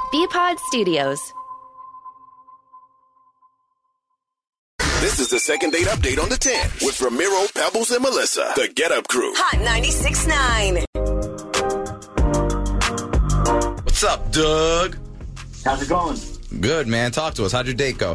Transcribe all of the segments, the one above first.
BPod Studios. This is the second date update on the 10 with Ramiro, Pebbles, and Melissa. The Get Up Crew. Hot 96.9. What's up, Doug? How's it going? Good, man. Talk to us. How'd your date go?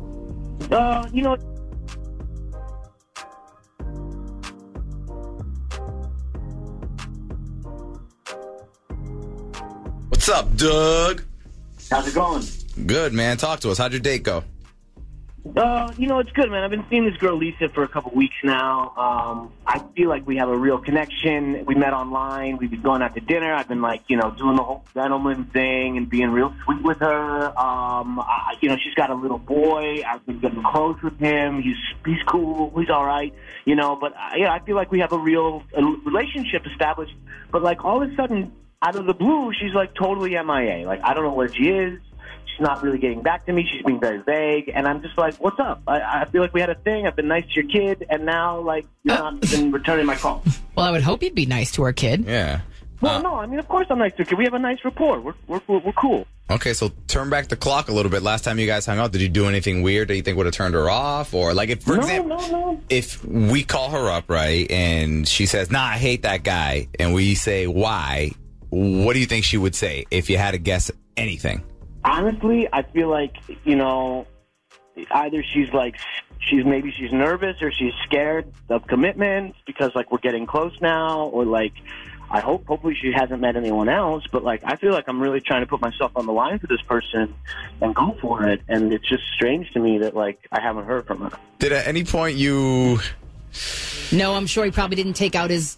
What's up, Doug? How's it going? Good, man. Talk to us. How'd your date go? It's good, man. I've been seeing this girl, Lisa, for a couple weeks now. I feel like we have a real connection. We met online. We've been going out to dinner. I've been, doing the whole gentleman thing and being real sweet with her. She's got a little boy. I've been getting close with him. He's cool. He's all right, But, I feel like we have a real relationship established. But, all of a sudden, out of the blue, she's, totally MIA. I don't know where she is. She's not really getting back to me. She's being very vague. And I'm just like, what's up? I feel like we had a thing. I've been nice to your kid. And now, you're not even returning my call. Well, I would hope you'd be nice to her kid. Yeah. Well, no, of course I'm nice to her kid. We have a nice rapport. We're cool. Okay, so turn back the clock a little bit. Last time you guys hung out, did you do anything weird that you think would have turned her off? Or, for example, No. if we call her up, right, and she says, I hate that guy, and we say, why, what do you think she would say if you had to guess anything? Honestly, I feel like, either she's nervous or she's scared of commitment because, we're getting close now, or, hopefully she hasn't met anyone else, but, I feel like I'm really trying to put myself on the line for this person and go for it, and it's just strange to me that, I haven't heard from her. Did at any point you... No, I'm sure he probably didn't take out his...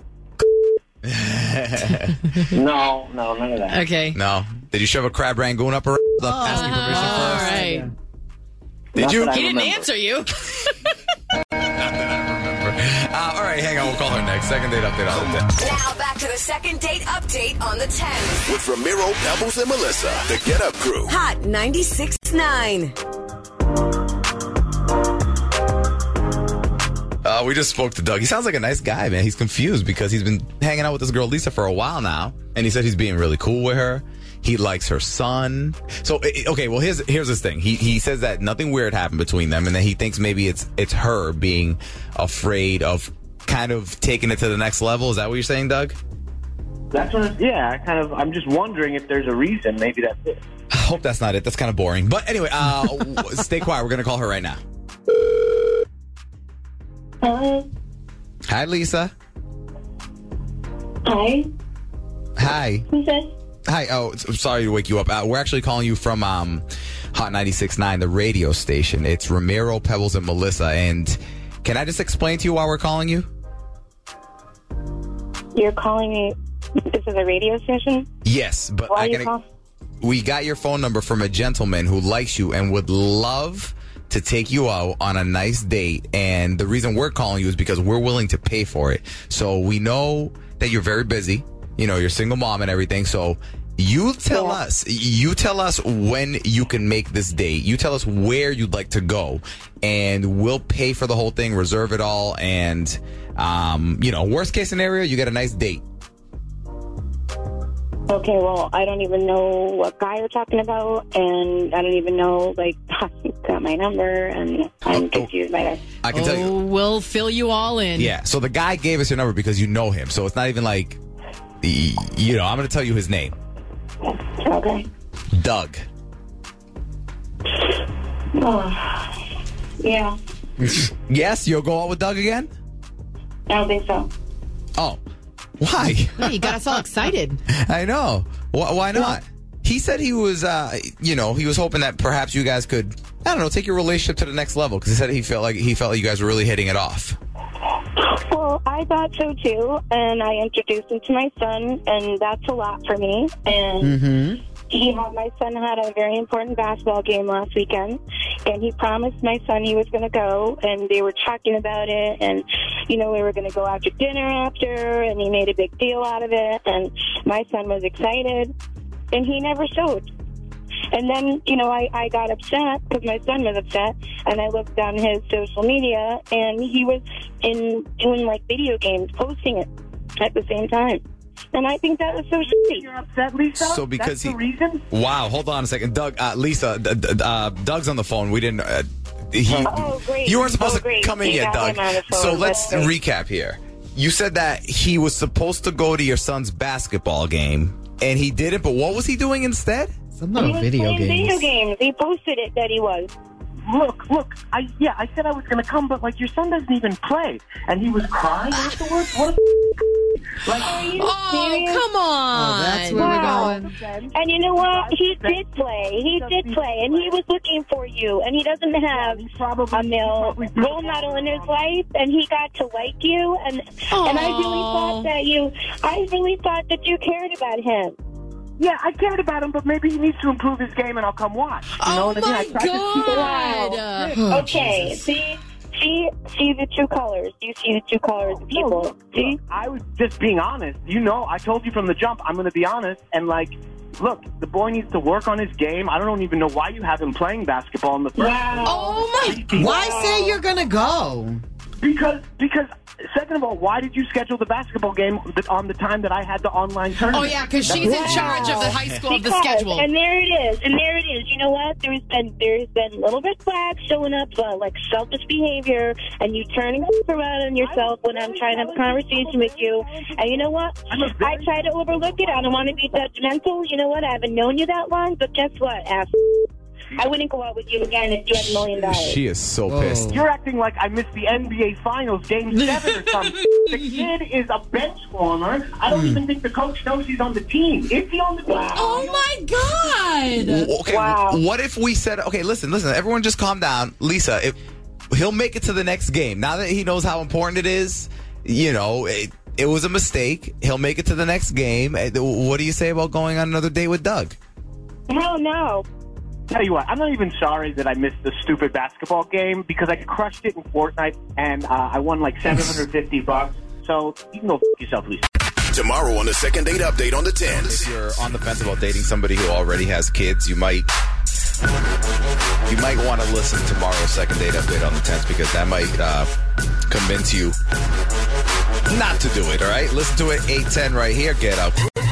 No, none of that. Okay. No. Did you shove a crab rangoon up her asking permission first? All right. Did you? He didn't answer you. Not that I remember. All right, hang on. We'll call her next. Second date update on the 10. Now back to the second date update on the 10. With Ramiro, Pebbles, and Melissa. The Get Up Crew. Hot 96.9. We just spoke to Doug. He sounds like a nice guy, man. He's confused because he's been hanging out with this girl, Lisa, for a while now. And he said he's being really cool with her. He likes her son. So, okay, well, here's his thing. He says that nothing weird happened between them and that he thinks maybe it's her being afraid of kind of taking it to the next level. Is that what you're saying, Doug? That's what, I'm just wondering if there's a reason. Maybe that's it. I hope that's not it. That's kind of boring. But anyway, stay quiet. We're going to call her right now. Hello. Hi, Lisa. Hi. Hi. Who's this? Hi. Oh, I'm sorry to wake you up. We're actually calling you from Hot 96.9, the radio station. It's Ramiro, Pebbles, and Melissa. And can I just explain to you why we're calling you? You're calling me. This is a radio station? Yes, but Why are you calling? We got your phone number from a gentleman who likes you and would love to take you out on a nice date. And the reason we're calling you is because we're willing to pay for it. So we know that you're very busy. You're a single mom and everything. So you tell us when you can make this date. You tell us where you'd like to go and we'll pay for the whole thing, reserve it all. And, worst case scenario, you get a nice date. Okay, well, I don't even know what guy you're talking about, and I don't even know, you got my number, and I'm confused by that. I can tell you. We'll fill you all in. Yeah, so the guy gave us your number because you know him. So it's not even I'm going to tell you his name. Okay. Doug. Oh, yeah. Yes, you'll go out with Doug again? I don't think so. Oh. Why? Yeah, you got us all excited. I know. Why not? He said he was, he was hoping that perhaps you guys could, take your relationship to the next level because he said he felt like you guys were really hitting it off. Well, I thought so too, and I introduced him to my son, and that's a lot for me. And my son had a very important basketball game last weekend, and he promised my son he was going to go, and they were talking about it, and we were going to go out to dinner after, and he made a big deal out of it, and my son was excited, and he never showed. And then, I got upset because my son was upset, and I looked on his social media, and he was doing video games, posting it at the same time. And I think that was so sweet. You're upset, Lisa? So because That's the reason? Wow, hold on a second. Doug, Lisa, Doug's on the phone. We didn't... Oh, great. You weren't supposed Oh, to great. come in You yet, got Doug. him on the phone. So let's That's great. recap here. You said that he was supposed to go to your son's basketball game, and he didn't, but what was he doing instead? Something He about was video playing video games. games. He posted it that he was. Look, I said I was going to come, but, like, your son doesn't even play. And he was crying afterwards? What like, Are you Oh, serious? come on. That's where Wow. we're going. And you know what? He did play. He did play. And he was looking for you. And he doesn't have a male role model in his life. And he got to like you. And I really thought that you cared about him. Yeah, I cared about him, but maybe he needs to improve his game, and I'll come watch. You know Oh, what I mean? my I tried to keep it God. Oh, Okay, Jesus. see the true colors. You see the true colors of people. See? I was just being honest. You know, I told you from the jump, I'm going to be honest. And, like, look, the boy needs to work on his game. I don't even know why you have him playing basketball in the first place. Oh, my Why say you're going to go? Because, second of all, why did you schedule the basketball game on the time that I had the online Oh, tournament? yeah, because she's in charge of the high school, of the schedule. And there it is. You know what? There's been little red flags showing up, like selfish behavior, and you turning around on yourself when I'm trying to have a conversation with you. And you know what? I try to overlook it. I don't want to be judgmental. You know what? I haven't known you that long, but guess what, ass? I wouldn't go out with you again if you had $1 million. She is so Whoa. pissed. You're acting like I missed the NBA Finals, Game 7 or something. The kid is a bench warmer. I don't even think the coach knows he's on the team. Is he on the team? Oh, my God. Okay, Wow. what if we said, okay, listen, everyone just calm down. Lisa, he'll make it to the next game. Now that he knows how important it is, you know, it was a mistake. He'll make it to the next game. What do you say about going on another date with Doug? Hell no. Tell you what, I'm not even sorry that I missed the stupid basketball game because I crushed it in Fortnite and I won like $750. So you can go yourself, Lisa. Tomorrow on the Second Date Update on the 10s. If you're on the fence about dating somebody who already has kids, you might want to listen to tomorrow's Second Date Update on the 10th because that might convince you not to do it, all right? Listen to it, 8:10 right here. Get up.